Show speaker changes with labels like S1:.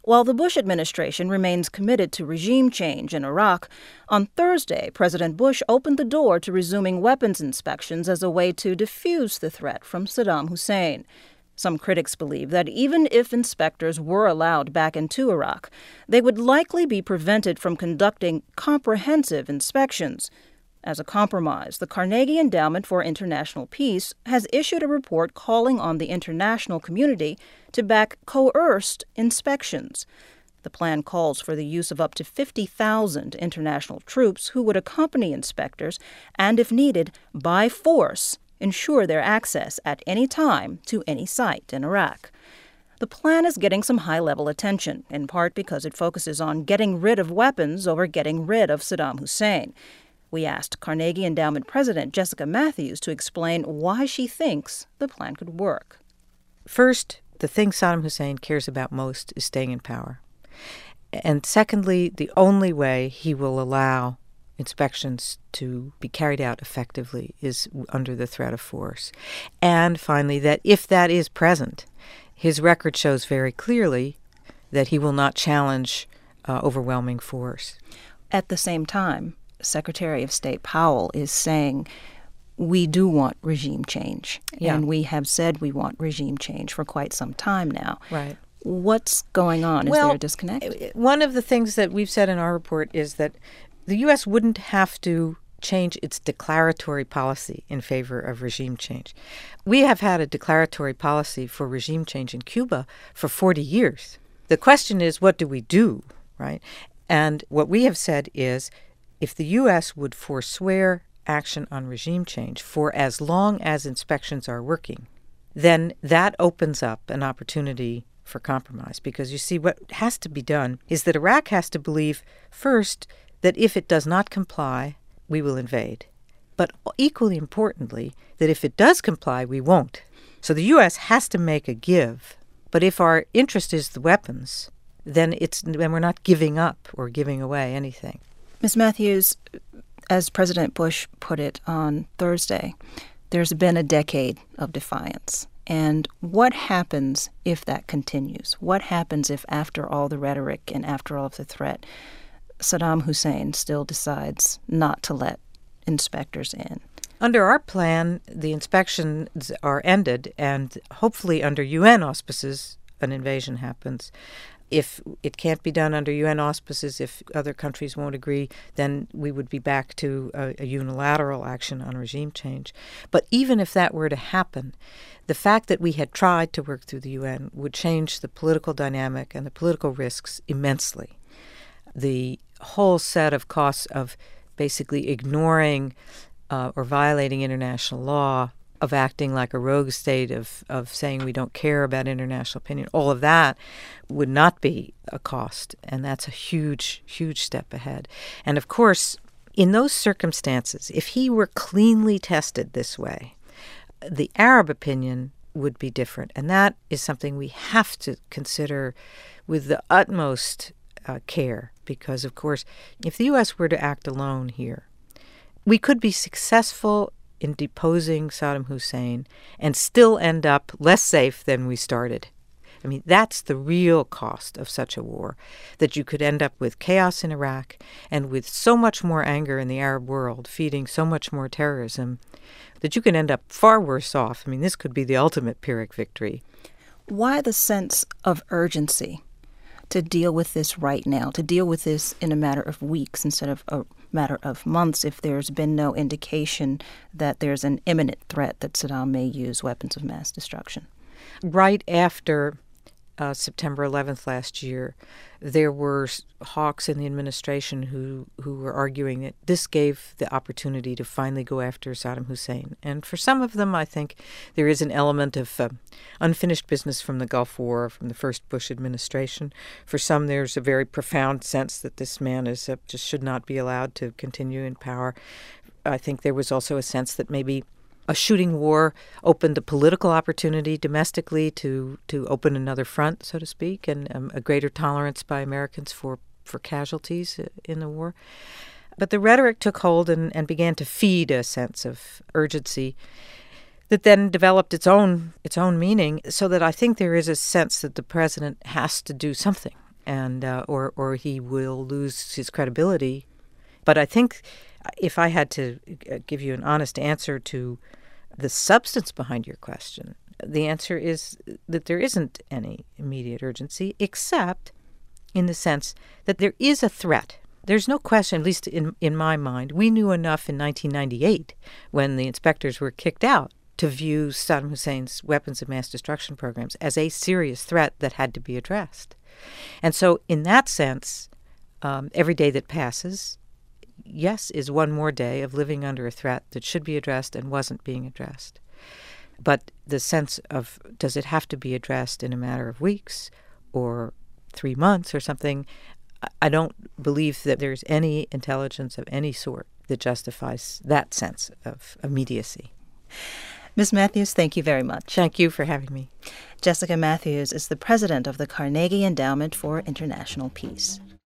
S1: While the Bush administration remains committed to regime change in Iraq, on Thursday, President Bush opened the door to resuming weapons inspections as a way to defuse the threat from Saddam Hussein. Some critics believe that even if inspectors were allowed back into Iraq, they would likely be prevented from conducting comprehensive inspections. As a compromise, the Carnegie Endowment for International Peace has issued a report calling on the international community to back coerced inspections. The plan calls for the use of up to 50,000 international troops who would accompany inspectors and, if needed, by force, ensure their access at any time to any site in Iraq. The plan is getting some high-level attention, in part because it focuses on getting rid of weapons over getting rid of Saddam Hussein. We asked Carnegie Endowment President Jessica Matthews to explain why she thinks the plan could work.
S2: First, the thing Saddam Hussein cares about most is staying in power. And secondly, the only way he will allow inspections to be carried out effectively is under the threat of force. And finally, that if that is present, his record shows very clearly that he will not challenge overwhelming force.
S1: At the same time, Secretary of State Powell is saying we do want regime change.
S2: Yeah.
S1: And we have said we want regime change for quite some time now.
S2: Right.
S1: What's going on? Is there a disconnect?
S2: One of the things that we've said in our report is that the U.S. wouldn't have to change its declaratory policy in favor of regime change. We have had a declaratory policy for regime change in Cuba for 40 years. The question is, what do we do, right? And what we have said is, if the U.S. would forswear action on regime change for as long as inspections are working, then that opens up an opportunity for compromise. Because you see, what has to be done is that Iraq has to believe, first, that if it does not comply, we will invade. But equally importantly, that if it does comply, we won't. So the U.S. has to make a give. But if our interest is the weapons, then we're not giving up or giving away anything.
S1: Ms. Matthews, as President Bush put it on Thursday, there's been a decade of defiance. And what happens if that continues? What happens if, after all the rhetoric and after all of the threat, Saddam Hussein still decides not to let inspectors in?
S2: Under our plan, the inspections are ended, and hopefully under UN auspices, an invasion happens. If it can't be done under UN auspices, if other countries won't agree, then we would be back to a unilateral action on regime change. But even if that were to happen, the fact that we had tried to work through the UN would change the political dynamic and the political risks immensely. The whole set of costs of basically ignoring or violating international law, of acting like a rogue state, of saying we don't care about international opinion, all of that would not be a cost. And that's a huge, huge step ahead. And of course, in those circumstances, if he were cleanly tested this way, the Arab opinion would be different. And that is something we have to consider with the utmost care. Because, of course, if the U.S. were to act alone here, we could be successful in deposing Saddam Hussein and still end up less safe than we started. I mean, that's the real cost of such a war, that you could end up with chaos in Iraq and with so much more anger in the Arab world, feeding so much more terrorism, that you can end up far worse off. I mean, this could be the ultimate Pyrrhic victory.
S1: Why the sense of urgency to deal with this right now, to deal with this in a matter of weeks instead of a matter of months, if there's been no indication that there's an imminent threat that Saddam may use weapons of mass destruction?
S2: Right after September 11th last year, there were hawks in the administration who were arguing that this gave the opportunity to finally go after Saddam Hussein. And for some of them, I think there is an element of unfinished business from the Gulf War, from the first Bush administration. For some, there's a very profound sense that this man is just should not be allowed to continue in power. I think there was also a sense that maybe a shooting war opened a political opportunity domestically to open another front, so to speak, and a greater tolerance by Americans for casualties in the war. But the rhetoric took hold and began to feed a sense of urgency that then developed its own meaning, so that I think there is a sense that the president has to do something. and or he will lose his credibility. But I think if I had to give you an honest answer to the substance behind your question, the answer is that there isn't any immediate urgency, except in the sense that there is a threat. There's no question, at least in my mind. We knew enough in 1998, when the inspectors were kicked out, to view Saddam Hussein's weapons of mass destruction programs as a serious threat that had to be addressed. And so in that sense, every day that passes, yes, is one more day of living under a threat that should be addressed and wasn't being addressed. But the sense of, does it have to be addressed in a matter of weeks or 3 months or something, I don't believe that there's any intelligence of any sort that justifies that sense of immediacy.
S1: Ms. Matthews, thank you very much.
S2: Thank you for having me.
S1: Jessica Matthews is the president of the Carnegie Endowment for International Peace.